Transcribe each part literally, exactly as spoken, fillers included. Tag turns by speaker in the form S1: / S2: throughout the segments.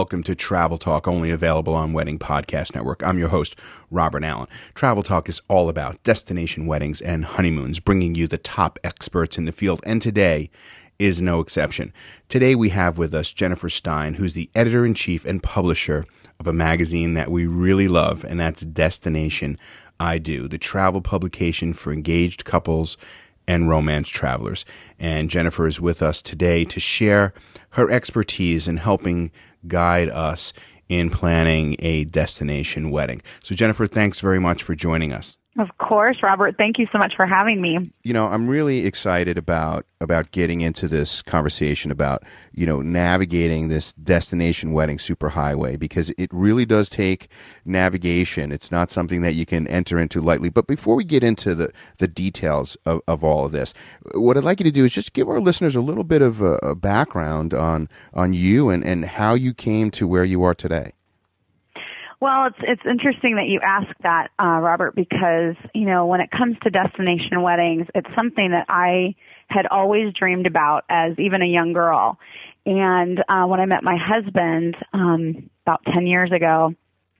S1: welcome to Travel Talk, only available on Wedding Podcast Network. I'm your host, Robert Allen. Travel Talk is all about destination weddings and honeymoons, bringing you the top experts in the field, and today is no exception. Today we have with us Jennifer Stein, who's the editor-in-chief and publisher of a magazine that we really love, and that's Destination I Do, the travel publication for engaged couples and romance travelers. And Jennifer is with us today to share her expertise in helping guide us in planning a destination wedding. So Jennifer, thanks very much for joining us.
S2: Of course, Robert. Thank you so much for having me.
S1: You know, I'm really excited about about getting into this conversation about, you know, navigating this destination wedding superhighway, because it really does take navigation. It's not something that you can enter into lightly. But before we get into the, the details of, of all of this, what I'd like you to do is just give our listeners a little bit of a, a background on on you and, and how you came to where you are today.
S2: Well, it's it's interesting that you ask that, uh, Robert, because, you know, when it comes to destination weddings, it's something that I had always dreamed about as even a young girl. And uh, when I met my husband um, about ten years ago,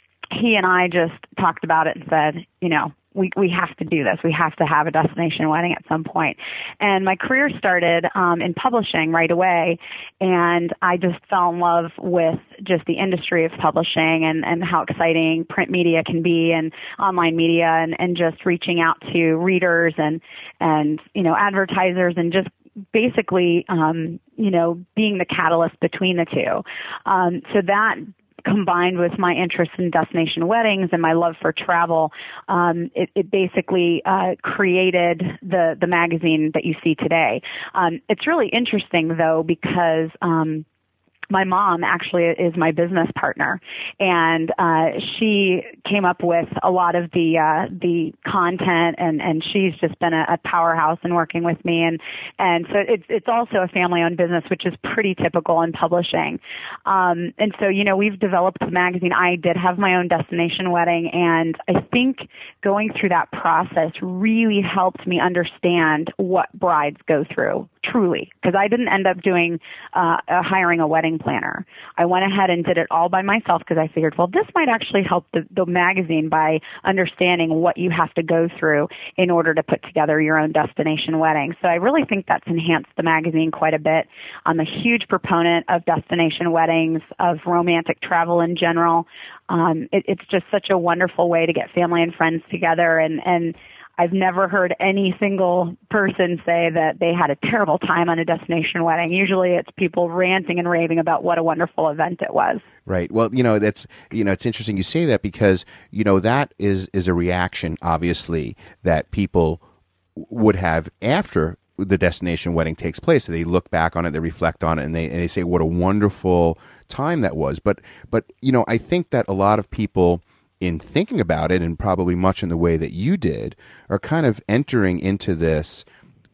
S2: he and I just talked about it and said, you know, we we have to do this. We have to have a destination wedding at some point. And my career started um, in publishing right away, and I just fell in love with just the industry of publishing and, and how exciting print media can be and online media and, and just reaching out to readers and, and you know, advertisers and just basically, um, you know, being the catalyst between the two. Um, so that combined with my interest in destination weddings and my love for travel, um, it, it basically uh, created the the magazine that you see today. Um, it's really interesting, though, because um, my mom actually is my business partner, and uh, she came up with a lot of the uh, the content, and, and she's just been a, a powerhouse in working with me, and and so it's it's also a family-owned business, which is pretty typical in publishing. Um, and so, you know, we've developed the magazine. I did have my own destination wedding, and I think going through that process really helped me understand what brides go through, truly, because I didn't end up doing uh, uh, hiring a wedding planner. I went ahead and did it all by myself because I figured, well, this might actually help the, the magazine by understanding what you have to go through in order to put together your own destination wedding. So I really think that's enhanced the magazine quite a bit. I'm a huge proponent of destination weddings, of romantic travel in general. Um, it, it's just such a wonderful way to get family and friends together, and, and I've never heard any single person say that they had a terrible time on a destination wedding. Usually it's people ranting and raving about what a wonderful event it was.
S1: Right. Well, you know, that's, you know, it's interesting you say that because, you know, that is, is a reaction, obviously, that people would have after the destination wedding takes place. They look back on it, they reflect on it, and they, and they say what a wonderful time that was. But, but, you know, I think that a lot of people, in thinking about it, and probably much in the way that you did, are kind of entering into this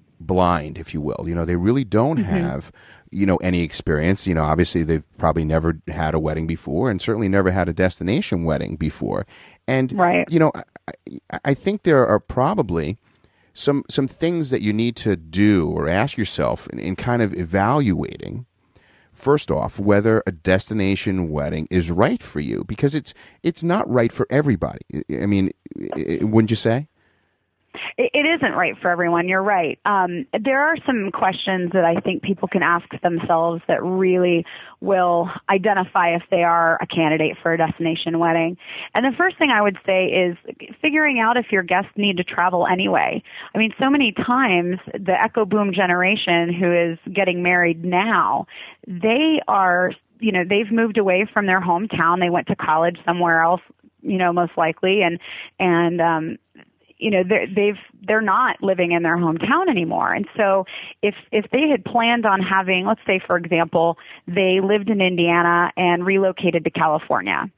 S1: blind, if you will. You know, they really don't mm-hmm. have, you know, any experience. You know, obviously they've probably never had a wedding before, and certainly never had a destination wedding before. And,
S2: right.
S1: you know, I, I think there are probably some some things that you need to do or ask yourself in, in kind of evaluating, first off, whether a destination wedding is right for you, because it's it's not right for everybody. I mean, wouldn't you say?
S2: It, it isn't right for everyone. You're right. Um, there are some questions that I think people can ask themselves that really will identify if they are a candidate for a destination wedding. And the first thing I would say is figuring out if your guests need to travel anyway. I mean, so many times the Echo Boom generation who is getting married now, they are, you know, they've moved away from their hometown. They went to college somewhere else, you know, most likely, and and um, you know, they're, they've, they're not living in their hometown anymore. And so if, if they had planned on having, let's say, for example, they lived in Indiana and relocated to California,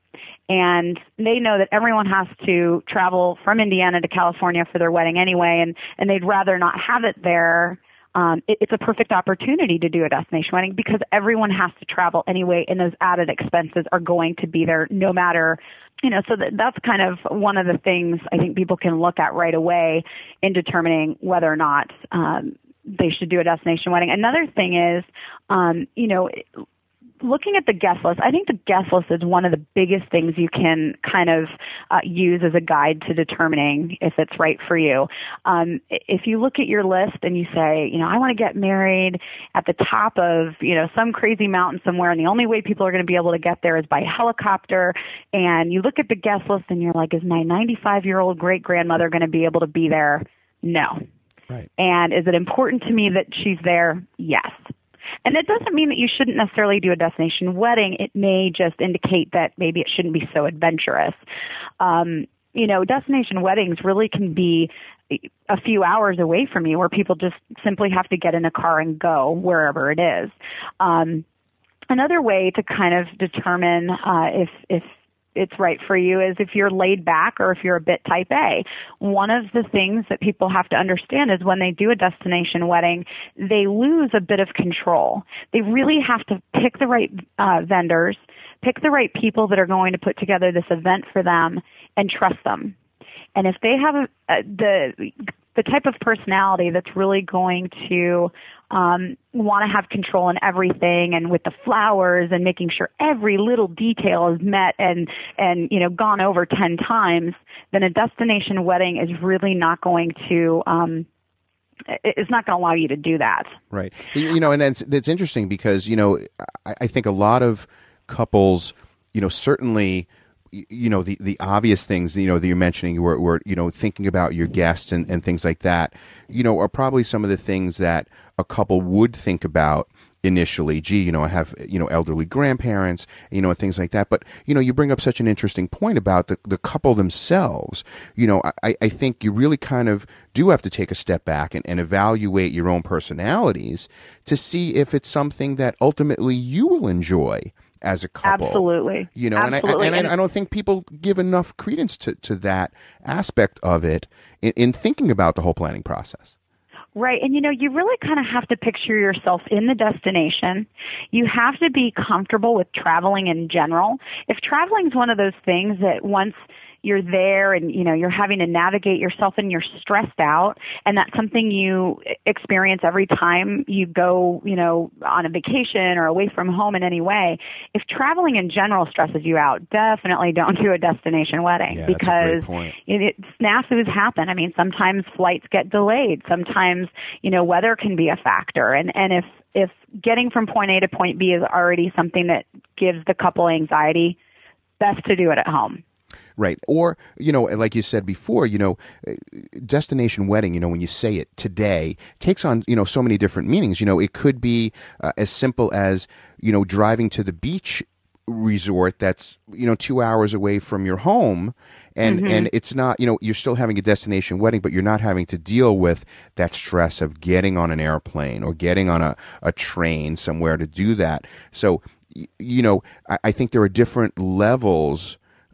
S2: and they know that everyone has to travel from Indiana to California for their wedding anyway, and, and they'd rather not have it there, um, it, it's a perfect opportunity to do a destination wedding because everyone has to travel anyway, and those added expenses are going to be there no matter. You know, so that, that's kind of one of the things I think people can look at right away in determining whether or not um, they should do a destination wedding. Another thing is, um, you know, looking at the guest list, I think the guest list is one of the biggest things you can kind of uh, use as a guide to determining if it's right for you. Um, if you look at your list and you say, you know, I want to get married at the top of, you know, some crazy mountain somewhere, and the only way people are going to be able to get there is by helicopter, and you look at the guest list and you're like, is my ninety-five-year-old great-grandmother going to be able to be there? No.
S1: Right.
S2: And is it important to me that she's there? Yes. And it doesn't mean that you shouldn't necessarily do a destination wedding. It may just indicate that maybe it shouldn't be so adventurous. Um, you know, destination weddings really can be a few hours away from you, where people just simply have to get in a car and go wherever it is. Um, another way to kind of determine uh, if if it's right for you is if you're laid back or if you're a bit type A. One of the things that people have to understand is when they do a destination wedding, they lose a bit of control. They really have to pick the right uh, vendors, pick the right people that are going to put together this event for them, and trust them. And if they have a, a, the the type of personality that's really going to um, want to have control in everything, and with the flowers and making sure every little detail is met and and you know gone over ten times, then a destination wedding is really not going to um, it's not going to allow you to do that.
S1: Right. You know, and that's that's interesting because you know I, I think a lot of couples, you know, certainly, you know, the, the obvious things, you know, that you're mentioning were, were, you know, thinking about your guests and, and things like that, you know, are probably some of the things that a couple would think about initially. Gee, you know, I have, you know, elderly grandparents, you know, and things like that. But, you know, you bring up such an interesting point about the, the couple themselves. You know, I, I think you really kind of do have to take a step back and, and evaluate your own personalities to see if it's something that ultimately you will enjoy as a couple.
S2: Absolutely.
S1: You know,
S2: Absolutely.
S1: and, I, and I, I don't think people give enough credence to, to that aspect of it in, in thinking about the whole planning process.
S2: Right. And, you know, you really kind of have to picture yourself in the destination. You have to be comfortable with traveling in general. If traveling is one of those things that once you're there and, you know, you're having to navigate yourself and you're stressed out, and that's something you experience every time you go, you know, on a vacation or away from home in any way. If traveling in general stresses you out, definitely don't do a destination wedding,
S1: yeah,
S2: because
S1: that's a great point.
S2: It, it, snafus happen. I mean, sometimes flights get delayed. Sometimes, you know, weather can be a factor. And, and if, if getting from point A to point B is already something that gives the couple anxiety, best to do it at home.
S1: Right. Or, you know, like you said before, you know, destination wedding, you know, when you say it today, takes on, you know, so many different meanings. You know, it could be uh, as simple as, you know, driving to the beach resort that's, you know, two hours away from your home. And, mm-hmm. and it's not, you know, you're still having a destination wedding, but you're not having to deal with that stress of getting on an airplane or getting on a, a train somewhere to do that. So, you know, I, I think there are different levels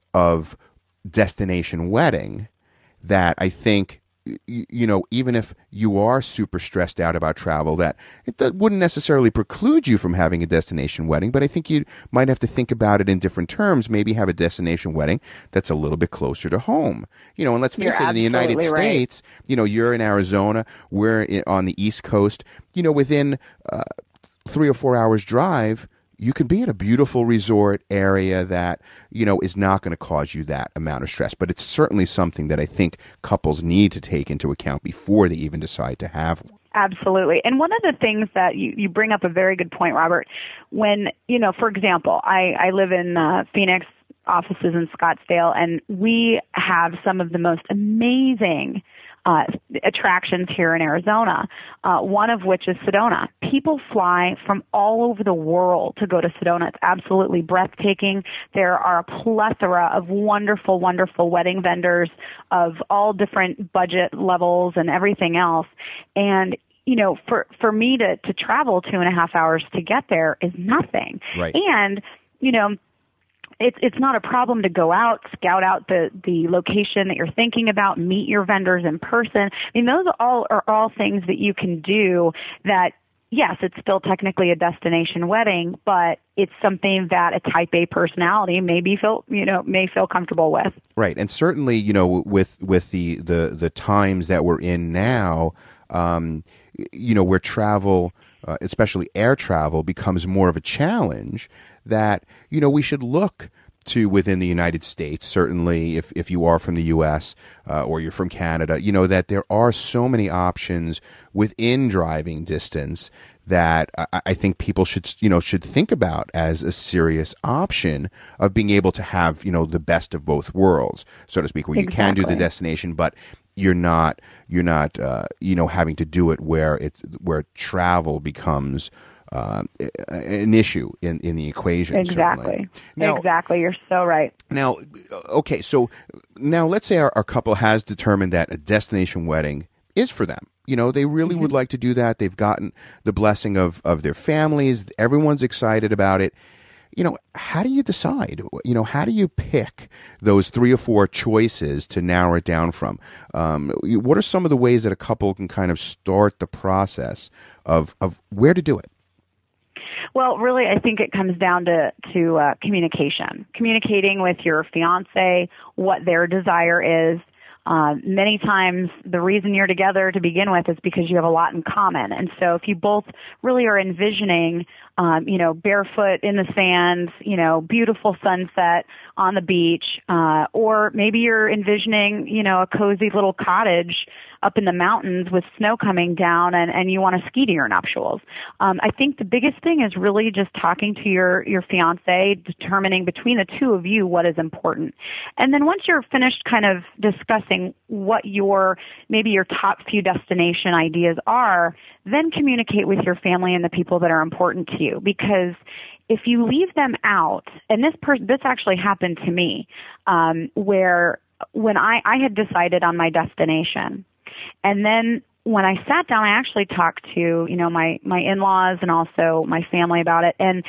S1: of destination wedding that I think, you know, even if you are super stressed out about travel, that it wouldn't necessarily preclude you from having a destination wedding, but I think you might have to think about it in different terms. Maybe have a destination wedding that's a little bit closer to home. You know, and let's face
S2: You're
S1: it, in the United
S2: right.
S1: States, you know, you're in Arizona, we're on the East Coast, you know, within uh, three or four hours drive, you could be in a beautiful resort area that, you know, is not going to cause you that amount of stress. But it's certainly something that I think couples need to take into account before they even decide to have one.
S2: Absolutely. And one of the things that you, you bring up a very good point, Robert, when, you know, for example, I, I live in uh, Phoenix, offices in Scottsdale, and we have some of the most amazing Uh, attractions here in Arizona, uh, one of which is Sedona. People fly from all over the world to go to Sedona. It's absolutely breathtaking. There are a plethora of wonderful, wonderful wedding vendors of all different budget levels and everything else. And you know, for, for me to, to travel two and a half hours to get there is nothing.
S1: Right.
S2: And, you know, It's it's not a problem to go out, scout out the, the location that you're thinking about, meet your vendors in person. I mean, those are all are all things that you can do that, yes, it's still technically a destination wedding, but it's something that a type A personality maybe feel, you know, may feel comfortable with.
S1: Right. And certainly, you know, with with the, the, the times that we're in now, um, you know, where travel uh, especially air travel, becomes more of a challenge, that, you know, we should look to within the United States, certainly if, if you are from the U S uh, or you're from Canada, you know, that there are so many options within driving distance that I, I think people should, you know, should think about as a serious option of being able to have, you know, the best of both worlds, so to speak, where
S2: Exactly.
S1: you can do the destination, but you're not, you're not, uh, you know, having to do it where it's, where travel becomes Uh, an issue in, in the equation.
S2: Exactly.
S1: Now,
S2: exactly. You're so right.
S1: Now, okay, so now let's say our, our couple has determined that a destination wedding is for them. You know, they really mm-hmm. would like to do that. They've gotten the blessing of, of their families. Everyone's excited about it. You know, how do you decide? You know, how do you pick those three or four choices to narrow it down from? Um, what are some of the ways that a couple can kind of start the process of, of where to do it?
S2: Well, really, I think it comes down to to uh, communication. Communicating with your fiance what their desire is. Uh, many times, the reason you're together to begin with is because you have a lot in common. And so, if you both really are envisioning, um, you know, barefoot in the sand, you know, beautiful sunset on the beach, uh, or maybe you're envisioning, you know, a cozy little cottage up in the mountains with snow coming down, and, and you want to ski to your nuptials. Um, I think the biggest thing is really just talking to your, your fiance, determining between the two of you what is important. And then once you're finished kind of discussing what your, maybe your top few destination ideas are, then communicate with your family and the people that are important to you. Because if you leave them out, and this per- this actually happened to me, um, where when I, I had decided on my destination, and then when I sat down, I actually talked to, you know, my, my in-laws and also my family about it. And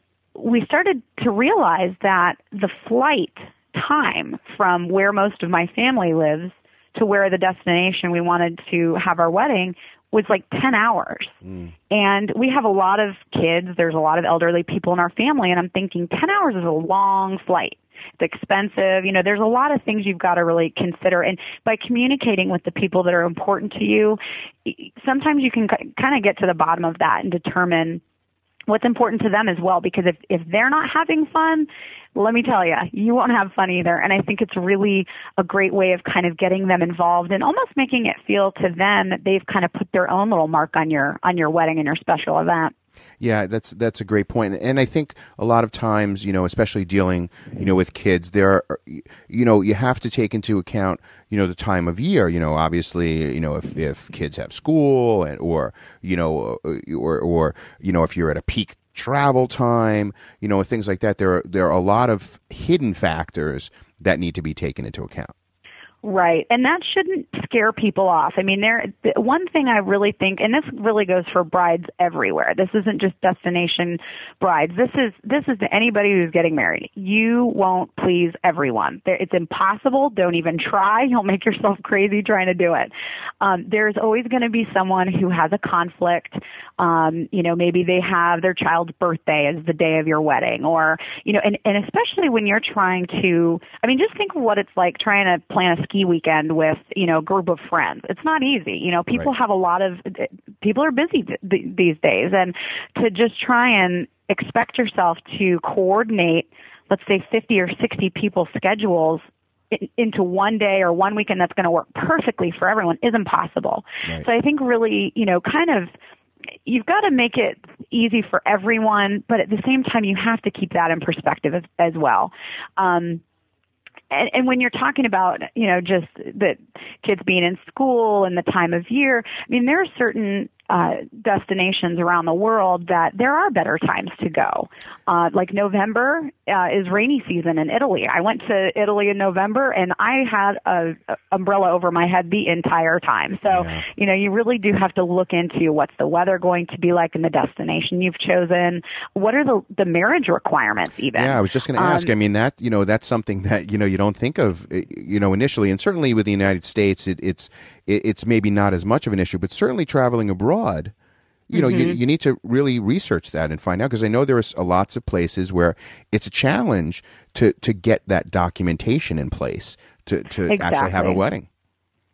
S2: we started to realize that the flight time from where most of my family lives to where the destination we wanted to have our wedding was like ten hours. Mm. And we have a lot of kids. There's a lot of elderly people in our family. And I'm thinking ten hours is a long flight. It's expensive. You know, there's a lot of things you've got to really consider. And by communicating with the people that are important to you, sometimes you can kind of get to the bottom of that and determine what's important to them as well. Because if, if they're not having fun, let me tell you, you won't have fun either. And I think it's really a great way of kind of getting them involved and almost making it feel to them that they've kind of put their own little mark on your on your wedding and your special event.
S1: Yeah, that's that's a great point. And I think a lot of times, you know, especially dealing, you know, with kids, there are, you know, you have to take into account, you know, the time of year. You know, obviously, you know, if, if kids have school and or, you know, or or you know, if you're at a peak travel time, you know, things like that, there are there are a lot of hidden factors that need to be taken into account.
S2: Right. And that shouldn't scare people off. I mean, there, one thing I really think, and this really goes for brides everywhere. This isn't just destination brides. This is, this is to anybody who's getting married. You won't please everyone. It's impossible. Don't even try. You'll make yourself crazy trying to do it. Um, there's always going to be someone who has a conflict. Um, you know, maybe they have their child's birthday as the day of your wedding, or, you know, and, and especially when you're trying to, I mean, just think of what it's like trying to plan a ski weekend with, you know, a group of friends. It's not easy. You know, people
S1: Right.
S2: have a lot of, people are busy th- these days, and to just try and expect yourself to coordinate, let's say fifty or sixty people's schedules in, into one day or one weekend that's going to work perfectly for everyone is impossible.
S1: Right.
S2: So I think really, you know, kind of, you've got to make it easy for everyone, but at the same time, you have to keep that in perspective as, as well. Um, And, and when you're talking about, you know, just the kids being in school and the time of year, I mean, there are certain uh, destinations around the world that there are better times to go. Uh, like November uh, is rainy season in Italy. I went to Italy in November, and I had a, a umbrella over my head the entire time. So,
S1: Yeah.
S2: you know, you really do have to look into what's the weather going to be like in the destination you've chosen. What are the, the marriage requirements even?
S1: Yeah, I was just going to ask.
S2: Um,
S1: I mean, that, you know, that's something that, you know, you don't think of, you know, initially. And certainly with the United States, it, it's it's maybe not as much of an issue, but certainly traveling abroad, you know, mm-hmm. you, you need to really research that and find out, because I know there are lots of places where it's a challenge to, to get that documentation in place to, to
S2: Exactly.
S1: actually have a wedding.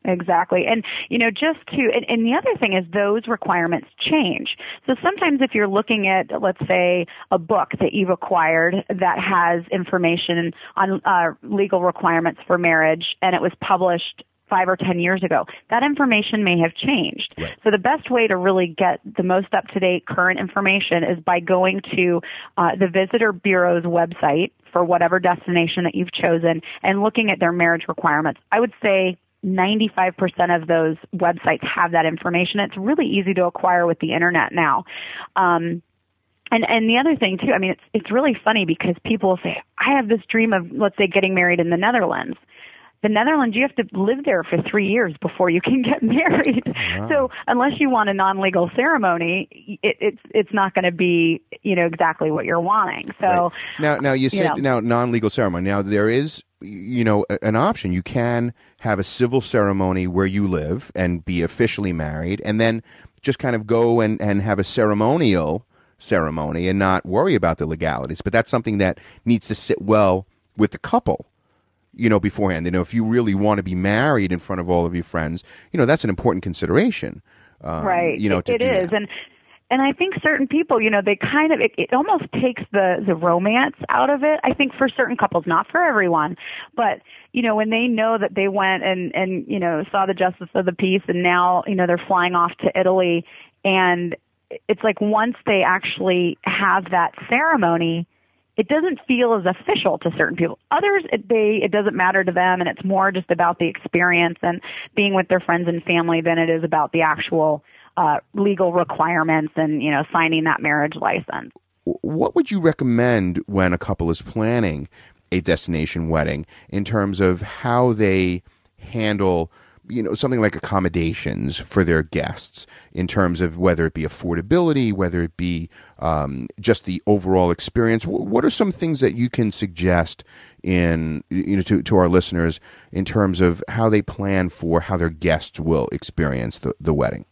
S2: Exactly. And, you know, just to, and, and the other thing is those requirements change. So sometimes if you're looking at, let's say, a book that you've acquired that has information on uh, legal requirements for marriage and it was published five or ten years ago, that information may have changed.
S1: Right.
S2: So the best way to really get the most up-to-date current information is by going to uh, the Visitor Bureau's website for whatever destination that you've chosen and looking at their marriage requirements. I would say ninety-five percent of those websites have that information. It's really easy to acquire with the internet now. Um, and, and the other thing too, I mean, it's, it's really funny because people will say, I have this dream of, let's say, getting married in the Netherlands. The Netherlands, you have to live there for three years before you can get married. Oh, wow. So unless you want a non-legal ceremony, it, it's it's not going to be, you know, exactly what you're wanting. So
S1: right. now, now you said
S2: you know,
S1: now non-legal ceremony. Now there is, you know, an option. You can have a civil ceremony where you live and be officially married, and then just kind of go and, and have a ceremonial ceremony and not worry about the legalities. But that's something that needs to sit well with the couple, you know, beforehand. You know, if you really want to be married in front of all of your friends, you know, that's an important consideration. Um,
S2: right.
S1: You know,
S2: it,
S1: to
S2: it
S1: do
S2: is.
S1: that.
S2: And and I think certain people, you know, they kind of, it, it almost takes the, the romance out of it. I think for certain couples, not for everyone, but, you know, when they know that they went and, and, you know, saw the justice of the peace and now, you know, they're flying off to Italy, and it's like once they actually have that ceremony, it doesn't feel as official to certain people. Others, it, they, it doesn't matter to them, and it's more just about the experience and being with their friends and family than it is about the actual uh, legal requirements and, you know, signing that marriage license.
S1: What would you recommend when a couple is planning a destination wedding in terms of how they handle, you know, something like accommodations for their guests, in terms of whether it be affordability, whether it be um, just the overall experience? What are some things that you can suggest in, you know, to, to our listeners in terms of how they plan for how their guests will experience the, the wedding?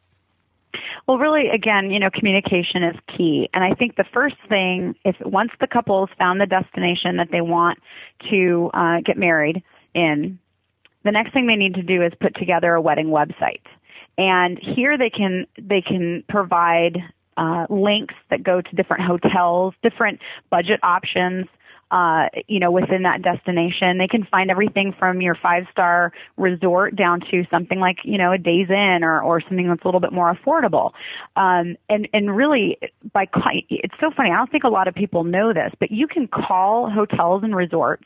S2: Well, really, again, you know, communication is key. And I think the first thing, if once the couple has found the destination that they want to uh, get married in, the next thing they need to do is put together a wedding website. And here they can they can provide uh, links that go to different hotels, different budget options, uh, you know, within that destination. They can find everything from your five-star resort down to something like, you know, a Days Inn or, or something that's a little bit more affordable. Um, and, and really, by it's so funny, I don't think a lot of people know this, but you can call hotels and resorts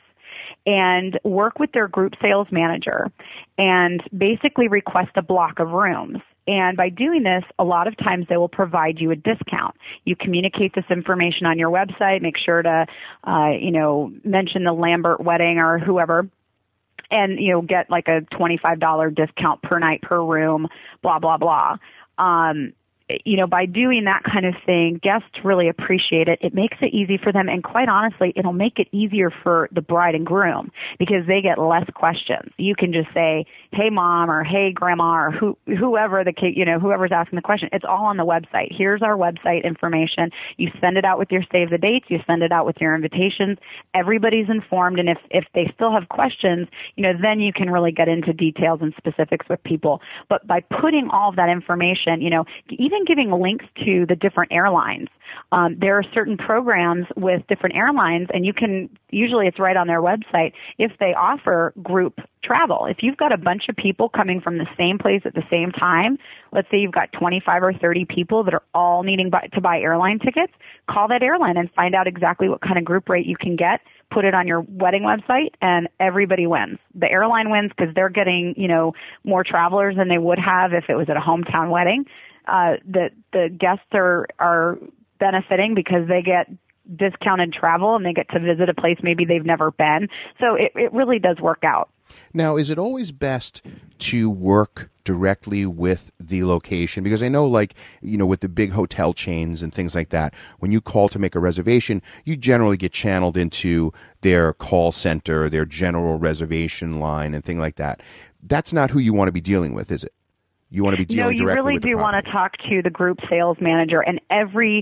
S2: and work with their group sales manager and basically request a block of rooms. And by doing this, a lot of times they will provide you a discount. You communicate this information on your website, make sure to, uh, you know, mention the Lambert wedding or whoever, and, you know, get like a twenty-five dollars discount per night per room, blah, blah, blah. Um, you know, by doing that kind of thing, guests really appreciate it. It makes it easy for them, and quite honestly, it'll make it easier for the bride and groom because they get less questions. You can just say, "Hey, mom," or "Hey, grandma," or who, whoever the kid, you know, whoever's asking the question. It's all on the website. Here's our website information. You send it out with your save the dates. You send it out with your invitations. Everybody's informed, and if if they still have questions, you know, then you can really get into details and specifics with people. But by putting all of that information, you know, even giving links to the different airlines. Um, there are certain programs with different airlines, and you can, usually it's right on their website, if they offer group travel. If you've got a bunch of people coming from the same place at the same time, let's say you've got twenty-five or thirty people that are all needing buy, to buy airline tickets, call that airline and find out exactly what kind of group rate you can get, put it on your wedding website, and everybody wins. The airline wins because they're getting, you know, more travelers than they would have if it was at a hometown wedding. Uh, the the guests are are benefiting because they get discounted travel and they get to visit a place maybe they've never been. So it, it really does work out.
S1: Now, is it always best to work directly with the location? Because I know, like, you know, with the big hotel chains and things like that, when you call to make a reservation, you generally get channeled into their call center, their general reservation line and thing like that. That's not who you want to be dealing with, is it? You want to be dealing
S2: directly with
S1: No, you really
S2: do
S1: want
S2: to talk to the group sales manager, and every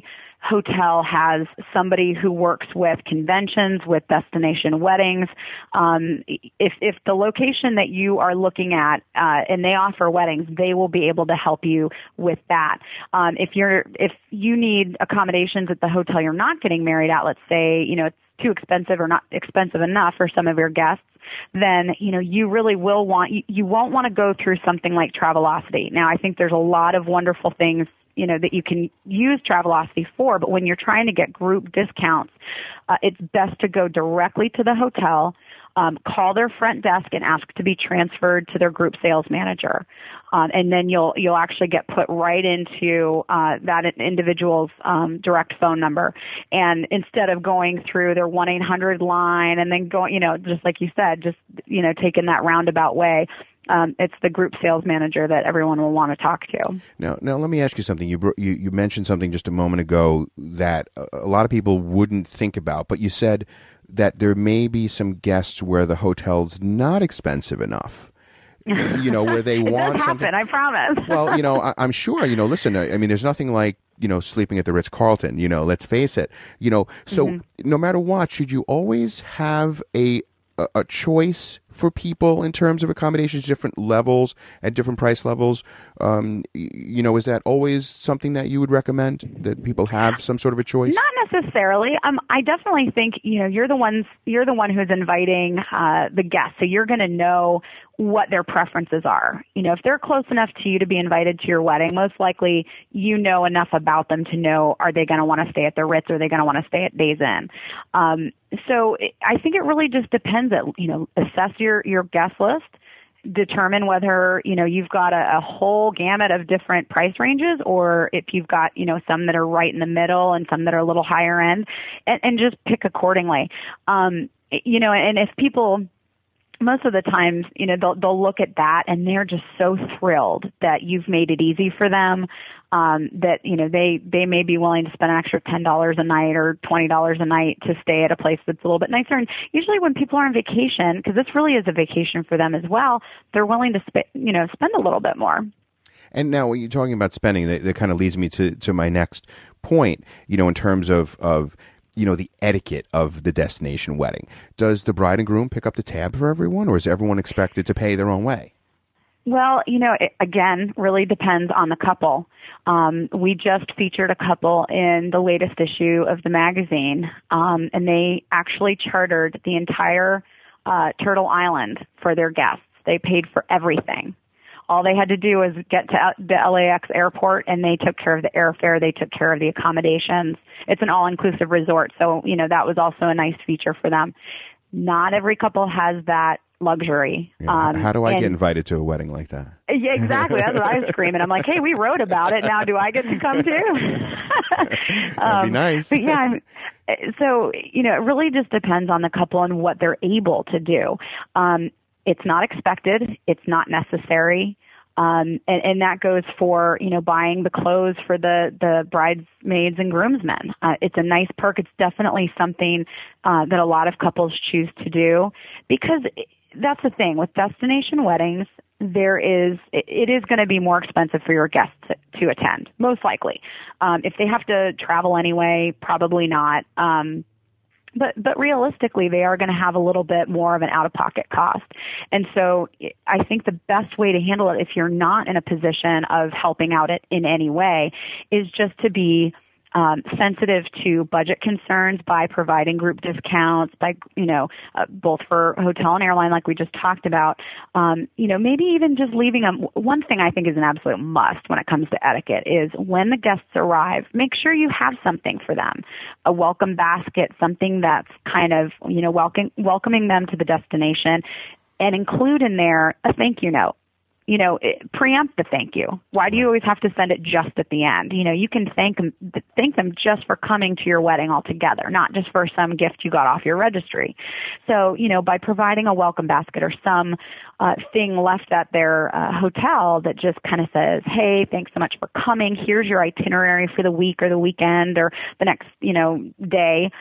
S2: hotel has somebody who works with conventions, with destination weddings. Um, if, if the location that you are looking at uh, and they offer weddings, they will be able to help you with that. Um, if you're if you need accommodations at the hotel you're not getting married at, let's say, you know, it's too expensive or not expensive enough for some of your guests, then, you know, you really will want, you, you won't want to go through something like Travelocity. Now, I think there's a lot of wonderful things, you know, that you can use Travelocity for, but when you're trying to get group discounts, uh, it's best to go directly to the hotel, um, call their front desk and ask to be transferred to their group sales manager. Um, and then you'll you'll actually get put right into uh, that individual's um, direct phone number. And instead of going through their one eight hundred line and then going, you know, just like you said, just, you know, taking that roundabout way, um, it's the group sales manager that everyone will want to talk to.
S1: Now, now let me ask you something. You, bro- you you mentioned something just a moment ago that a, a lot of people wouldn't think about, but you said that there may be some guests where the hotel's not expensive enough. You know, where they
S2: it
S1: want
S2: does
S1: something.
S2: happen, I promise.
S1: Well, you know, I, I'm sure, you know, listen, I, I mean, there's nothing like, you know, sleeping at the Ritz-Carlton, you know, let's face it, you know, so mm-hmm. no matter what, should you always have a, a, a choice for people in terms of accommodations, different levels at different price levels? Um, you know, is that always something that you would recommend, that people have some sort of a choice?
S2: Not necessarily. Um, I definitely think, you know, you're the ones, you're the one who's inviting uh, the guests, so you're going to know what their preferences are. You know, if they're close enough to you to be invited to your wedding, most likely you know enough about them to know, are they going to want to stay at the Ritz or are they going to want to stay at Days Inn? Um, so it, I think it really just depends. That, you know, assess your, your guest list, determine whether, you know, you've got a, a whole gamut of different price ranges, or if you've got, you know, some that are right in the middle and some that are a little higher end, and, and just pick accordingly. Um, you know, and if people, most of the times, you know, they'll, they'll look at that and they're just so thrilled that you've made it easy for them, um, that, you know, they, they may be willing to spend an extra ten dollars a night or twenty dollars a night to stay at a place that's a little bit nicer. And usually when people are on vacation, because this really is a vacation for them as well, they're willing to sp- you know, spend a little bit more.
S1: And now when you're talking about spending, that, that kind of leads me to, to my next point, you know, in terms of, of, you know, the etiquette of the destination wedding. Does the bride and groom pick up the tab for everyone, or is everyone expected to pay their own way?
S2: Well, you know, it, again, really depends on the couple. Um, we just featured a couple in the latest issue of the magazine, um, and they actually chartered the entire uh, Turtle Island for their guests. They paid for everything. All they had to do was get to the L A X airport, and they took care of the airfare. They took care of the accommodations. It's an all-inclusive resort, so, you know, that was also a nice feature for them. Not every couple has that luxury.
S1: Yeah. Um, How do I and, get invited to a wedding like that?
S2: Yeah, exactly. That's what I was screaming. I'm like, hey, we wrote about it. Now do I get to come too?
S1: That'd um, be nice.
S2: But yeah. So, you know, it really just depends on the couple and what they're able to do. Um, It's not expected. It's not necessary. Um, and, and that goes for, you know, buying the clothes for the, the bridesmaids and groomsmen. Uh, it's a nice perk. It's definitely something uh, that a lot of couples choose to do, because that's the thing. With destination weddings, there is, it, it is going to be more expensive for your guests to, to attend, most likely. Um, if they have to travel anyway, probably not. Um, But but realistically, they are going to have a little bit more of an out-of-pocket cost. And so I think the best way to handle it, if you're not in a position of helping out it in any way, is just to be um, sensitive to budget concerns by providing group discounts, by, you know, uh, both for hotel and airline, like we just talked about. Um, you know, maybe even just leaving them. One thing I think is an absolute must when it comes to etiquette is when the guests arrive, make sure you have something for them, a welcome basket, something that's kind of, you know, welcome, welcoming them to the destination, and include in there a thank you note. You know, preempt the thank you. Why do you always have to send it just at the end? You know, you can thank them, thank them just for coming to your wedding altogether, not just for some gift you got off your registry. So, you know, by providing a welcome basket or some uh, thing left at their uh, hotel that just kind of says, hey, thanks so much for coming. Here's your itinerary for the week or the weekend or the next, you know, day.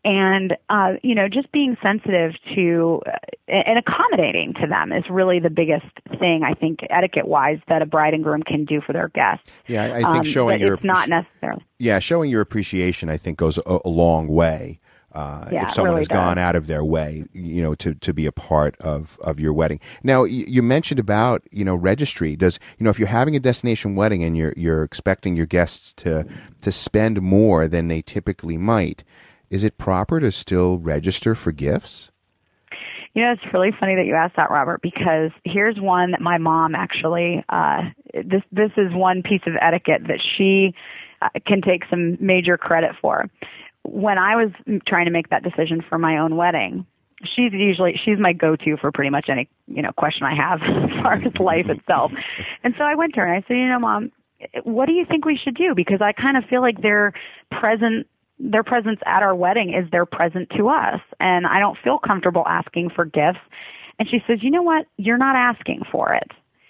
S2: And, uh, you know, just being sensitive to uh, and accommodating to them is really the biggest thing, I think, etiquette-wise, that a bride and groom can do for their guests.
S1: Yeah, I, I think um, showing your...
S2: It's not necessarily...
S1: Yeah, showing your appreciation, I think, goes a, a long way. Uh,
S2: yeah,
S1: if someone
S2: really
S1: has
S2: does.
S1: gone out of their way, you know, to, to be a part of, of your wedding. Now, you, you mentioned about, you know, registry. Does, you know, if you're having a destination wedding and you're you're expecting your guests to to spend more than they typically might, is it proper to still register for gifts?
S2: You know, it's really funny that you asked that, Robert, because here's one that my mom actually, uh, this this is one piece of etiquette that she uh, can take some major credit for. When I was trying to make that decision for my own wedding, she's usually, she's my go-to for pretty much any, you know, question I have as far as life itself. And so I went to her and I said, you know, Mom, what do you think we should do? Because I kind of feel like their present, their presence at our wedding is their present to us. And I don't feel comfortable asking for gifts. And she says, you know what? You're not asking for it.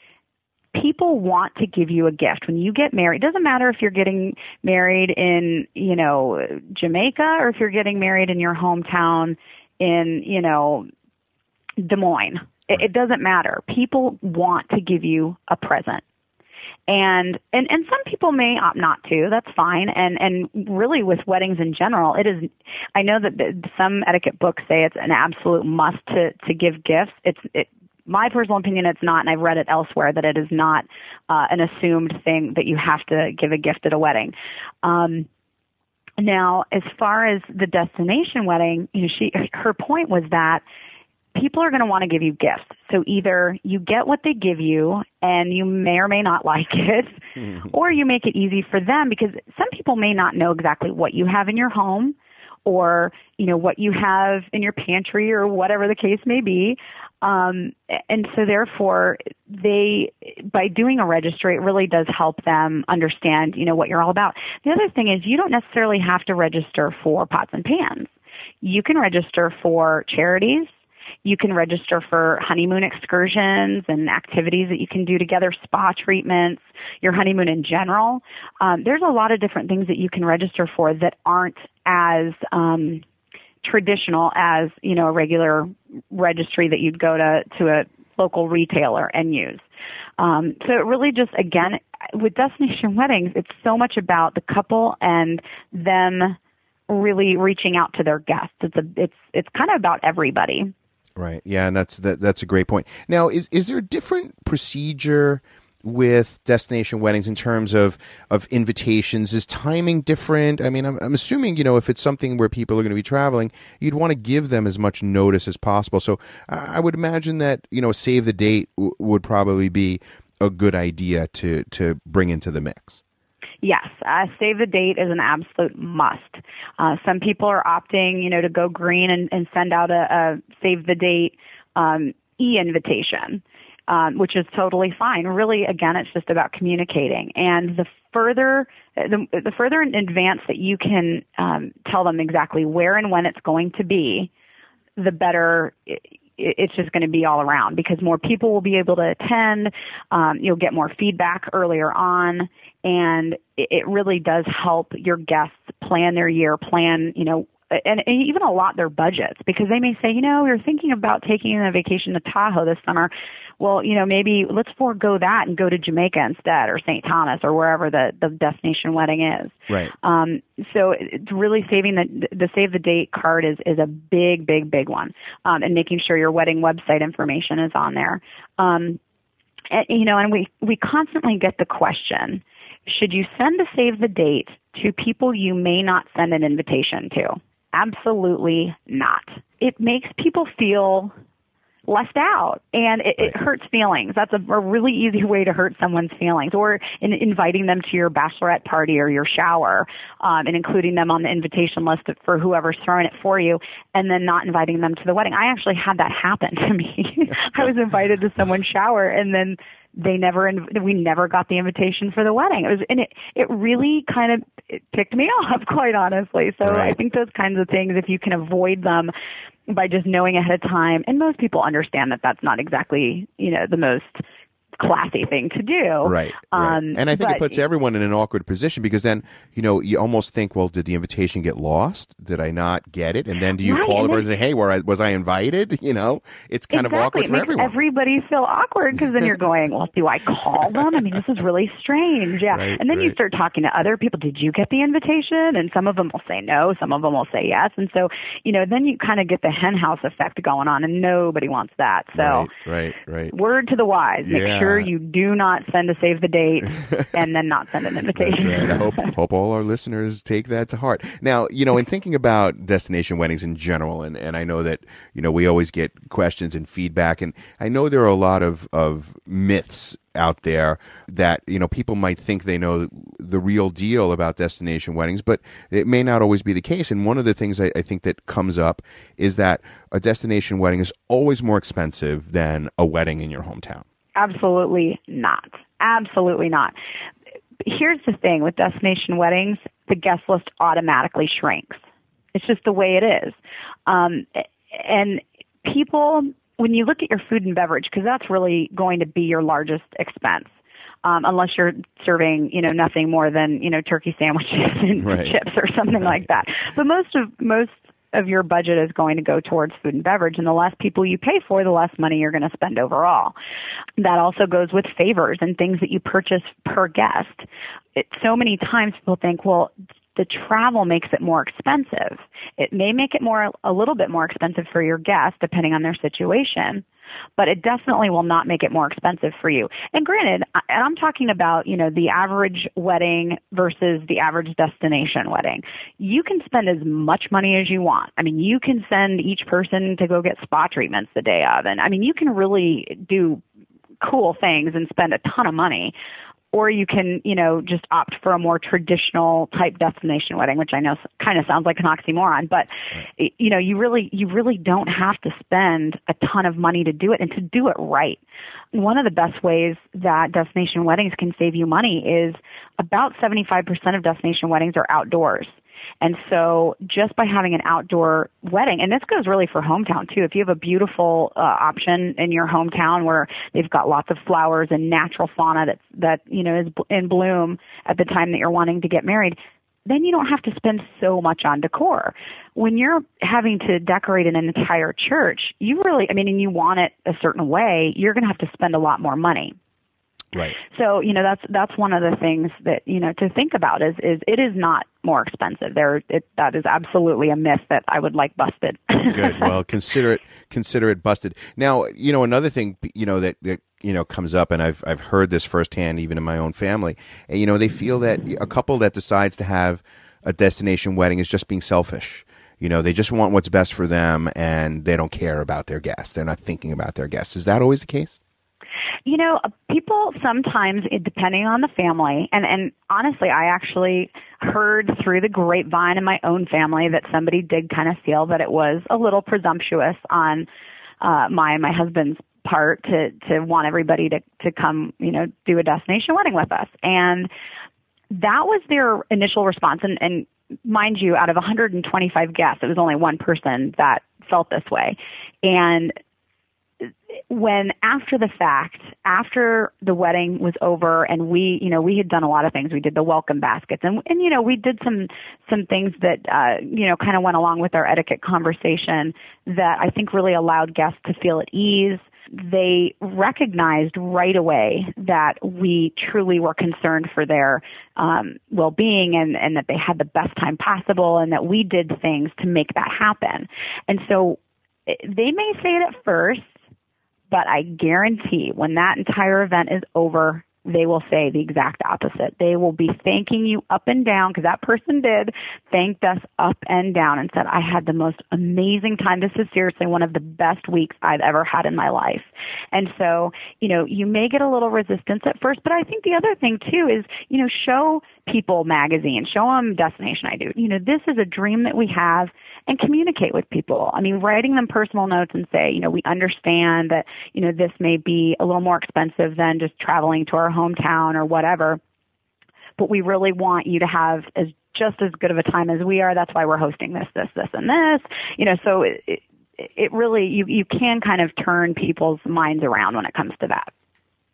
S2: People want to give you a gift. When you get married, it doesn't matter if you're getting married in, you know, Jamaica or if you're getting married in your hometown in, you know, Des Moines. It, it doesn't matter. People want to give you a present. And, and, and some people may opt not to. That's fine. And, and really with weddings in general, it is, I know that the, some etiquette books say it's an absolute must to, to give gifts. It's, it, My personal opinion, it's not, and I've read it elsewhere, that it is not uh, an assumed thing that you have to give a gift at a wedding. Um, now, as far as the destination wedding, you know, she her point was that people are going to want to give you gifts. So either you get what they give you and you may or may not like it, mm-hmm. or you make it easy for them, because some people may not know exactly what you have in your home, or, you know, what you have in your pantry, or whatever the case may be. Um, and so therefore they, by doing a registry, it really does help them understand, you know, what you're all about. The other thing is you don't necessarily have to register for pots and pans. You can register for charities. You can register for honeymoon excursions and activities that you can do together, spa treatments, your honeymoon in general. Um, there's a lot of different things that you can register for that aren't as um, traditional as, you know, a regular registry that you'd go to, to a local retailer and use. Um, so it really just, again, with destination weddings, it's so much about the couple and them really reaching out to their guests. It's a, it's, it's kind of about everybody.
S1: Right. Yeah, and that's that, that's a great point. Now, is is there a different procedure with destination weddings in terms of, of invitations? Is timing different? I mean, I'm, I'm assuming, you know, if it's something where people are going to be traveling, you'd want to give them as much notice as possible. So I would imagine that, you know, save the date w- would probably be a good idea to, to bring into the mix.
S2: Yes, uh, save the date is an absolute must. Uh, some people are opting, you know, to go green and, and send out a, a save the date um, e-invitation, um, which is totally fine. Really, again, it's just about communicating. And the further the, the further in advance that you can um, tell them exactly where and when it's going to be, the better it, it's just going to be all around, because more people will be able to attend. Um, you'll get more feedback earlier on, and it, it really does help your guests plan their year, plan, you know, and, and even allot their budgets, because they may say, you know, we're thinking about taking a vacation to Tahoe this summer. Well, you know, maybe let's forego that and go to Jamaica instead, or Saint Thomas, or wherever the, the destination wedding is.
S1: Right.
S2: Um, so it's really saving the, the save the date card is, is a big, big, big one. Um, and making sure your wedding website information is on there. Um, and, you know, and we, we constantly get the question, should you send a save the date to people you may not send an invitation to? Absolutely not. It makes people feel left out, and it, it hurts feelings. That's a, a really easy way to hurt someone's feelings. Or in inviting them to your bachelorette party or your shower, um, and including them on the invitation list for whoever's throwing it for you, and then not inviting them to the wedding. I actually had that happen to me. I was invited to someone's shower, and then they never, we never got the invitation for the wedding. It was, and it, it really kind of it ticked me off, quite honestly. So right. I think those kinds of things, if you can avoid them by just knowing ahead of time, and most people understand that that's not exactly, you know, the most classy thing to do.
S1: Right. right.
S2: Um,
S1: and I think
S2: but,
S1: it puts everyone in an awkward position because then, you know, you almost think, well, did the invitation get lost? Did I not get it? And then do you
S2: right,
S1: call the
S2: then,
S1: person and say, hey, were I, was I invited? You know, it's kind
S2: exactly.
S1: of awkward
S2: it
S1: for
S2: makes
S1: everyone.
S2: Everybody feel awkward because then you're going, well, do I call them? I mean, this is really strange. Yeah.
S1: Right,
S2: and then
S1: right.
S2: you start talking to other people. Did you get the invitation? And some of them will say no. Some of them will say yes. And so, you know, then you kind of get the henhouse effect going on, and nobody wants that. So,
S1: right, right, right.
S2: word to the wise: make
S1: Yeah.
S2: sure you do not send a save the date, and then not send an invitation.
S1: That's right. I hope hope all our listeners take that to heart. Now, you know, in thinking about destination weddings in general, and, and I know that, you know, we always get questions and feedback, and I know there are a lot of, of myths out there that, you know, people might think they know the real deal about destination weddings, but it may not always be the case. And one of the things I, I think that comes up is that a destination wedding is always more expensive than a wedding in your hometown.
S2: Absolutely not. Absolutely not. Here's the thing with destination weddings, the guest list automatically shrinks. It's just the way it is. Um, and people, when you look at your food and beverage, because that's really going to be your largest expense, um, unless you're serving, you know, nothing more than, you know, turkey sandwiches and
S1: right.
S2: chips or something
S1: right.
S2: like that. But most of most of your budget is going to go towards food and beverage, and the less people you pay for, the less money you're going to spend overall. That also goes with favors and things that you purchase per guest. It, so many times people think, well, the travel makes it more expensive. It may make it more a little bit more expensive for your guest, depending on their situation, but it definitely will not make it more expensive for you. And granted, and I'm talking about, you know, the average wedding versus the average destination wedding. You can spend as much money as you want. I mean, you can send each person to go get spa treatments the day of, and I mean, you can really do cool things and spend a ton of money. Or you can, you know, just opt for a more traditional type destination wedding, which I know kind of sounds like an oxymoron, but right. you know, you really, you really don't have to spend a ton of money to do it and to do it right. One of the best ways that destination weddings can save you money is about seventy-five percent of destination weddings are outdoors. And so just by having an outdoor wedding, and this goes really for hometown too, if you have a beautiful uh, option in your hometown where they've got lots of flowers and natural fauna that, that, you know, is in bloom at the time that you're wanting to get married, then you don't have to spend so much on decor. When you're having to decorate an entire church, you really, I mean, and you want it a certain way, you're going to have to spend a lot more money.
S1: Right.
S2: So, you know, that's that's one of the things that, you know, to think about is, is it is not more expensive. There, it, that is absolutely a myth that I would like busted.
S1: Good. Well, consider it consider it busted. Now, you know, another thing, you know, that, that you know comes up, and I've I've heard this firsthand, even in my own family. And, you know, they feel that a couple that decides to have a destination wedding is just being selfish. You know, they just want what's best for them, and they don't care about their guests. They're not thinking about their guests. Is that always the case?
S2: You know, people sometimes, depending on the family, and, and honestly, I actually heard through the grapevine in my own family that somebody did kind of feel that it was a little presumptuous on uh, my and my husband's part to, to want everybody to, to come, you know, do a destination wedding with us. And that was their initial response. And, and mind you, out of one hundred twenty-five guests, it was only one person that felt this way. And when after the fact, after the wedding was over and we, you know, we had done a lot of things. We did the welcome baskets and, and, you know, we did some, some things that, uh, you know, kind of went along with our etiquette conversation that I think really allowed guests to feel at ease. They recognized right away that we truly were concerned for their um, well-being and, and that they had the best time possible and that we did things to make that happen. And so they may say it at first, but I guarantee when that entire event is over, they will say the exact opposite. They will be thanking you up and down, because that person did, thanked us up and down and said, I had the most amazing time. This is seriously one of the best weeks I've ever had in my life. And so, you know, you may get a little resistance at first, but I think the other thing too is, you know, show people magazine, show them Destination I Do. You know, this is a dream that we have, and communicate with people. I mean, writing them personal notes and say, you know, we understand that, you know, this may be a little more expensive than just traveling to our hometown or whatever, but we really want you to have as just as good of a time as we are. That's why we're hosting this, this, this, and this. You know, so it, it, it really, you, you can kind of turn people's minds around when it comes to that.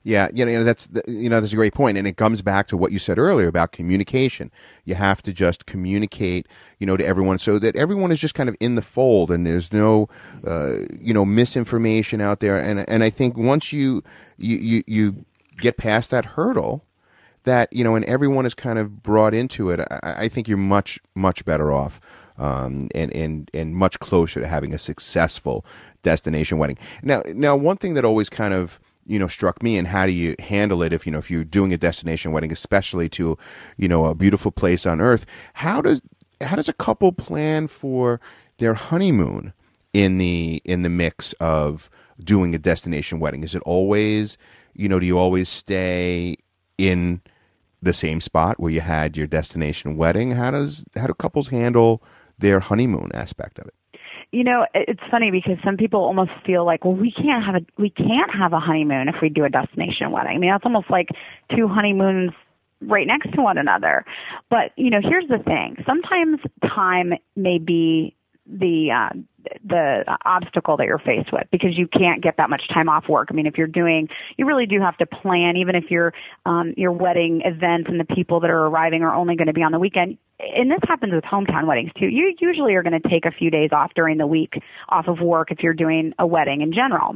S1: Yeah, you know that's you know that's a great point, and it comes back to what you said earlier about communication. You have to just communicate, you know, to everyone so that everyone is just kind of in the fold, and there's no, uh, you know, misinformation out there. And and I think once you you you, you get past that hurdle, that you know, and everyone is kind of brought into it, I, I think you're much much better off. Um, and, and, and much closer to having a successful destination wedding. Now, now, one thing that always kind of, you know, struck me, and how do you handle it if, you know, if you're doing a destination wedding, especially to, you know, a beautiful place on earth, how does, how does a couple plan for their honeymoon in the, in the mix of doing a destination wedding? Is it always, you know, do you always stay in the same spot where you had your destination wedding? How does, how do couples handle their honeymoon aspect of it?
S2: You know, it's funny because some people almost feel like, well, we can't have a we can't have a honeymoon if we do a destination wedding. I mean, it's almost like two honeymoons right next to one another. But you know, here's the thing: sometimes time may be the uh, the obstacle that you're faced with, because you can't get that much time off work. I mean, if you're doing, you really do have to plan, even if your um, your wedding event and the people that are arriving are only going to be on the weekend. And this happens with hometown weddings too. You usually are going to take a few days off during the week off of work if you're doing a wedding in general.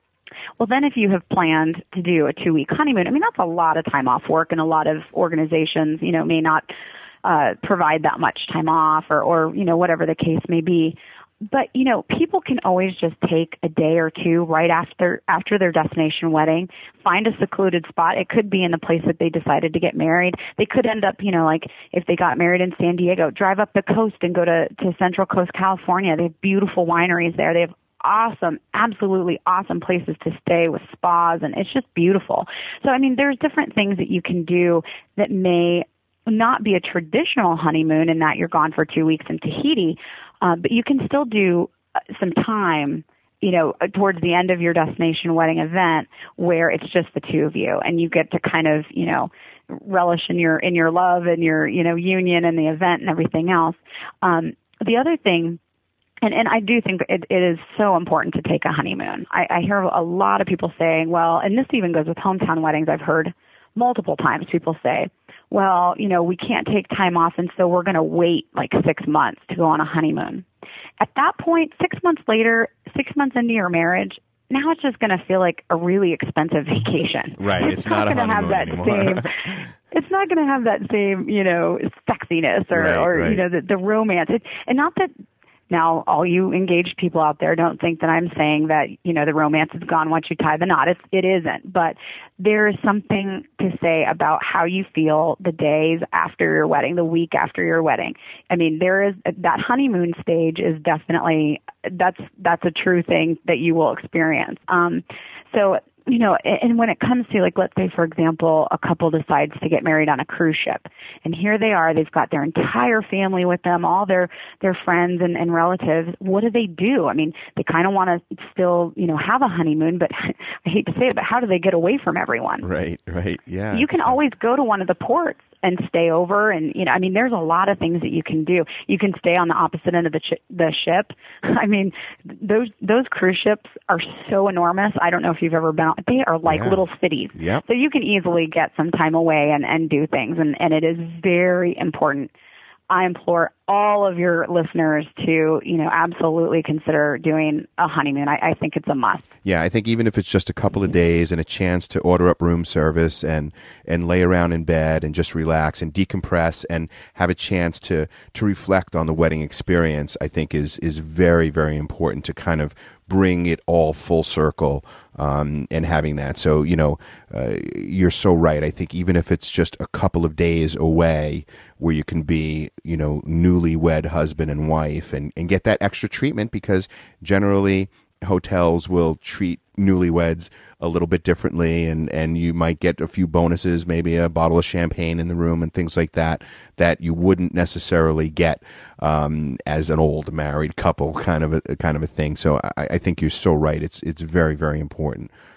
S2: Well, then if you have planned to do a two-week honeymoon, I mean, that's a lot of time off work, and a lot of organizations, you know, may not uh, provide that much time off, or, or, you know, whatever the case may be. But, you know, people can always just take a day or two right after after their destination wedding, find a secluded spot. It could be in the place that they decided to get married. They could end up, you know, like if they got married in San Diego, drive up the coast and go to, to Central Coast, California. They have beautiful wineries there. They have awesome, absolutely awesome places to stay with spas, and it's just beautiful. So, I mean, there's different things that you can do that may not be a traditional honeymoon in that you're gone for two weeks in Tahiti, uh, but you can still do some time, you know, towards the end of your destination wedding event where it's just the two of you, and you get to kind of, you know, relish in your in your love and your, you know, union and the event and everything else. Um, the other thing, and, and I do think it, it is so important to take a honeymoon. I, I hear a lot of people saying, well, and this even goes with hometown weddings. I've heard multiple times people say, well, you know, we can't take time off, and so we're going to wait like six months to go on a honeymoon. At that point, six months later, six months into your marriage, now it's just going to feel like a really expensive vacation.
S1: Right.
S2: It's,
S1: it's
S2: not,
S1: not a
S2: going to have that
S1: anymore.
S2: same. It's not going to have that same, you know, sexiness or,
S1: right,
S2: or
S1: right.
S2: you know, the, the romance. It, and not that. Now, all you engaged people out there, don't think that I'm saying that, you know, the romance is gone once you tie the knot. It's, it isn't. But there is something to say about how you feel the days after your wedding, the week after your wedding. I mean, there is that honeymoon stage is definitely, that's, that's a true thing that you will experience. Um, so, you know, and when it comes to, like, let's say, for example, a couple decides to get married on a cruise ship, and here they are, they've got their entire family with them, all their, their friends and, and relatives. What do they do? I mean, they kind of want to still, you know, have a honeymoon, but I hate to say it, but how do they get away from everyone?
S1: Right, right, yeah.
S2: You can always go to one of the ports and stay over, and, you know, I mean, there's a lot of things that you can do. You can stay on the opposite end of the ch- the ship. I mean, those those cruise ships are so enormous. I don't know if you've ever been on. They are like
S1: yeah.
S2: little cities.
S1: Yep.
S2: So you can easily get some time away and, and do things, and, and it is very important. I implore all of your listeners to, you know, absolutely consider doing a honeymoon. I, I think it's a must.
S1: Yeah, I think even if it's just a couple of days and a chance to order up room service and, and lay around in bed and just relax and decompress and have a chance to, to reflect on the wedding experience, I think is, is very, very important to kind of bring it all full circle, um, and having that. So, you know, uh, you're so right. I think even if it's just a couple of days away where you can be, you know, newlywed husband and wife and, and get that extra treatment, because generally hotels will treat newlyweds a little bit differently, and, and you might get a few bonuses, maybe a bottle of champagne in the room and things like that, that you wouldn't necessarily get um, as an old married couple kind of a kind of a thing. So I, I think you're so right. It's it's very, very important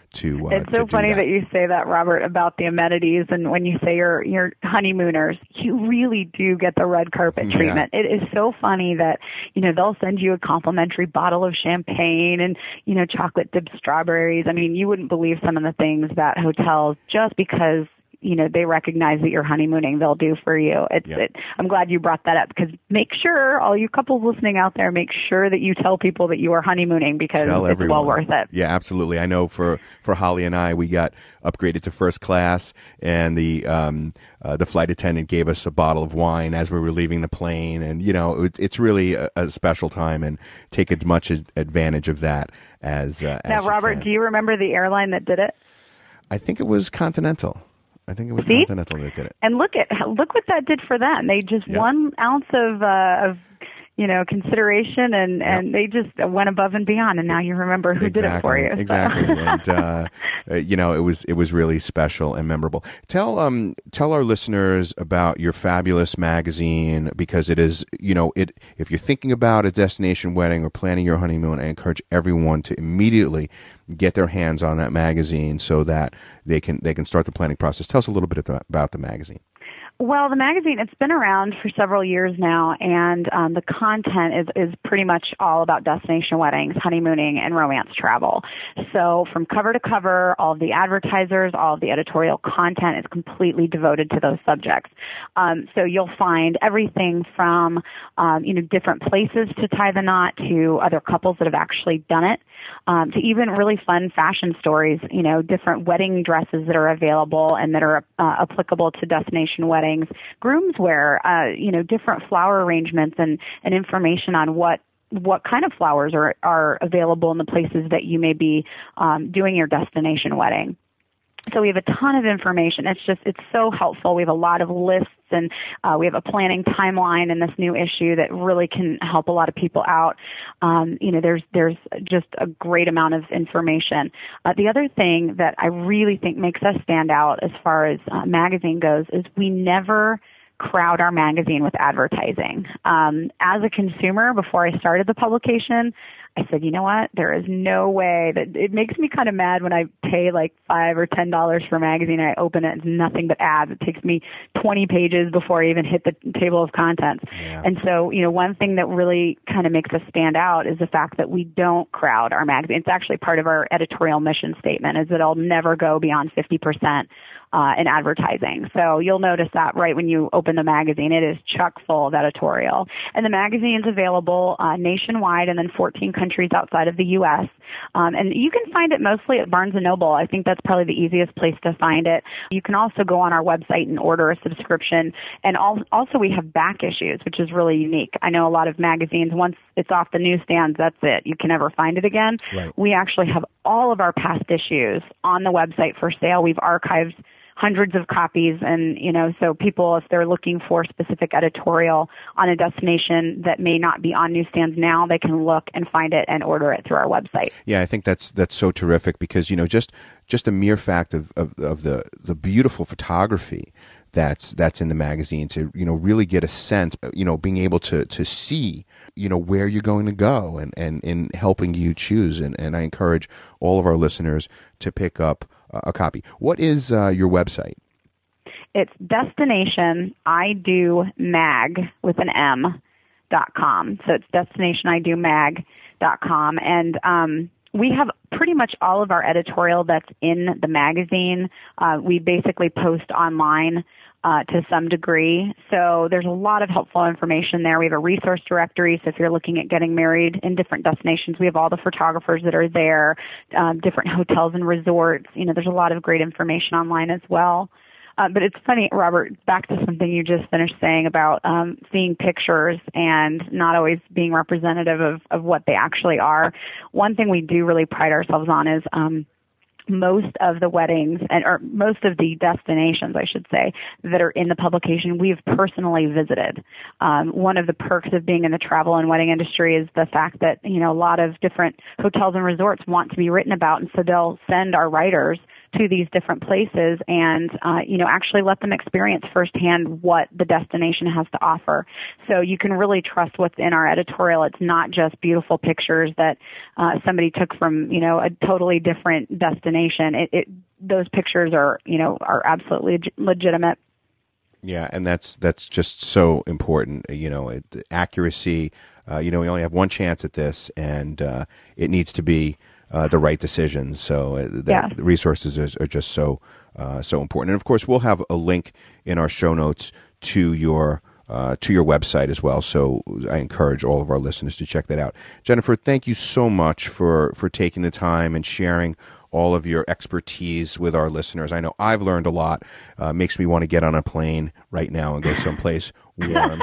S1: to. Uh,
S2: it's so
S1: to
S2: funny
S1: that.
S2: that you say that, Robert, about the amenities, and when you say you're you're honeymooners, you really do get the red carpet
S1: Yeah.
S2: treatment. It is so funny that you know they'll send you a complimentary bottle of champagne and you know chocolate dipped strawberries. I mean, you wouldn't believe some of the things that hotels, just because you know, they recognize that you're honeymooning, they'll do for you. It's,
S1: yep.
S2: it, I'm glad you brought that up, because make sure, all you couples listening out there, make sure that you tell people that you are honeymooning, because
S1: tell
S2: it's
S1: everyone.
S2: well worth it.
S1: Yeah, absolutely. I know for, for Holly and I, we got upgraded to first class, and the um, uh, the flight attendant gave us a bottle of wine as we were leaving the plane. And, you know, it, it's really a, a special time, and take as much advantage of that as, uh,
S2: now,
S1: as you
S2: Robert,
S1: can.
S2: do you remember the airline that did it?
S1: I think it was Continental. I think it was
S2: See?
S1: Continental that did it.
S2: And look at look what that did for them. They just
S1: Yep.
S2: one ounce of uh, of you know consideration, and,
S1: Yep.
S2: and they just went above and beyond. And now you remember who
S1: exactly,
S2: did it for you. So.
S1: Exactly, and uh, uh, you know it was it was really special and memorable. Tell um tell our listeners about your fabulous magazine, because it is you know it if you're thinking about a destination wedding or planning your honeymoon, I encourage everyone to immediately get their hands on that magazine so that they can they can start the planning process. Tell us a little bit about the magazine.
S2: Well, the magazine, it's been around for several years now, and um, the content is, is pretty much all about destination weddings, honeymooning, and romance travel. So from cover to cover, all of the advertisers, all of the editorial content is completely devoted to those subjects. Um, so you'll find everything from, um, you know, different places to tie the knot, to other couples that have actually done it, um, to even really fun fashion stories, you know, different wedding dresses that are available and that are uh, applicable to destination weddings. Grooms wear, uh, you know, different flower arrangements, and, and information on what what kind of flowers are, are available in the places that you may be um, doing your destination wedding. So we have a ton of information. It's just, it's so helpful. We have a lot of lists, and uh, we have a planning timeline in this new issue that really can help a lot of people out. Um, you know, there's there's just a great amount of information. Uh, the other thing that I really think makes us stand out as far as uh, magazine goes is we never crowd our magazine with advertising. Um, as a consumer, before I started the publication, I said, you know what? There is no way that it makes me kind of mad when I pay like five or ten dollars for a magazine and I open it. It's nothing but ads. It takes me twenty pages before I even hit the table of contents.
S1: Yeah.
S2: And so, you know, one thing that really kind of makes us stand out is the fact that we don't crowd our magazine. It's actually part of our editorial mission statement, is that it'll never go beyond fifty percent. Uh, in advertising. So you'll notice that right when you open the magazine. It is chock full of editorial. And the magazine is available uh, nationwide and then fourteen countries outside of the U S Um, and you can find it mostly at Barnes and Noble. I think that's probably the easiest place to find it. You can also go on our website and order a subscription. And al- also we have back issues, which is really unique. I know a lot of magazines, once it's off the newsstands, that's it. You can never find it again.
S1: Right.
S2: We actually have all of our past issues on the website for sale. We've archived hundreds of copies, and, you know, so people, if they're looking for specific editorial on a destination that may not be on newsstands now, they can look and find it and order it through our website.
S1: Yeah, I think that's that's so terrific, because, you know, just just the mere fact of, of, of the, the beautiful photography that's that's in the magazine, to, you know, really get a sense, you know, being able to to see, you know, where you're going to go, and, and in helping you choose. And, and I encourage all of our listeners to pick up a copy. What is uh, your website?
S2: It's destination I do mag with an M dot com. So it's destination I do mag dot com. And um, we have pretty much all of our editorial that's in the magazine. Uh, we basically post online uh, to some degree. So there's a lot of helpful information there. We have a resource directory. So if you're looking at getting married in different destinations, we have all the photographers that are there, um, different hotels and resorts. You know, there's a lot of great information online as well. Uh, but it's funny, Robert, back to something you just finished saying about um, seeing pictures and not always being representative of, of what they actually are. One thing we do really pride ourselves on is um, most of the weddings, and or most of the destinations, I should say, that are in the publication, we've personally visited. Um, one of the perks of being in the travel and wedding industry is the fact that, you know, a lot of different hotels and resorts want to be written about, and so they'll send our writers to these different places and, uh, you know, actually let them experience firsthand what the destination has to offer. So you can really trust what's in our editorial. It's not just beautiful pictures that uh, somebody took from, you know, a totally different destination. It, it those pictures are, you know, are absolutely leg- legitimate.
S1: Yeah, and that's that's just so important. You know, it, accuracy. Uh, you know, we only have one chance at this, and uh, it needs to be uh, the right decision. So uh, that
S2: Yeah.
S1: the resources are, are just so uh, so important. And of course, we'll have a link in our show notes to your uh, to your website as well. So I encourage all of our listeners to check that out. Jennifer, thank you so much for for taking the time and sharing all of your expertise with our listeners. I know I've learned a lot. Uh, makes me want to get on a plane right now and go someplace warm.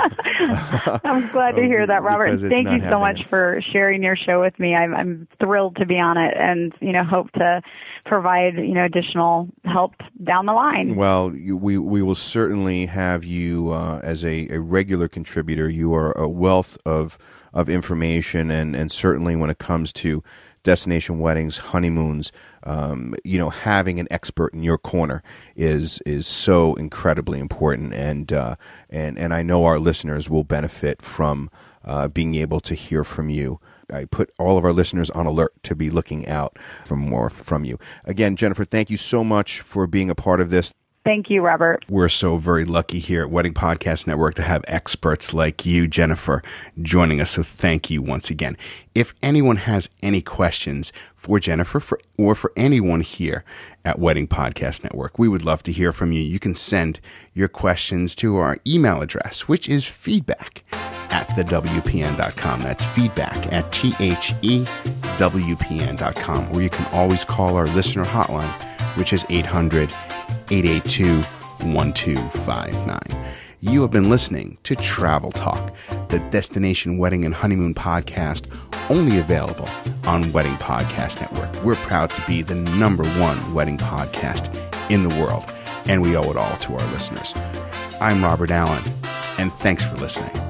S2: I'm glad to hear that, Robert. And thank you so much for sharing your show with me. I'm, I'm thrilled to be on it, and you know, hope to provide you know additional help down the line.
S1: Well, you, we we will certainly have you uh, as a, a regular contributor. You are a wealth of of information, and and certainly when it comes to destination weddings, honeymoons, um, you know, having an expert in your corner is is so incredibly important, and uh, and and I know our listeners will benefit from uh, being able to hear from you. I put all of our listeners on alert to be looking out for more from you. Again, Jennifer, thank you so much for being a part of this.
S2: Thank you, Robert.
S1: We're so very lucky here at Wedding Podcast Network to have experts like you, Jennifer, joining us. So thank you once again. If anyone has any questions for Jennifer for, or for anyone here at Wedding Podcast Network, we would love to hear from you. You can send your questions to our email address, which is feedback at the W P N dot com. That's feedback at T H E W P N dot com. Or you can always call our listener hotline, which is eight hundred, eight eight two, one two five nine. You have been listening to Travel Talk, the Destination Wedding and Honeymoon podcast, only available on Wedding Podcast Network. We're proud to be the number one wedding podcast in the world, and we owe it all to our listeners. I'm Robert Allen, and thanks for listening.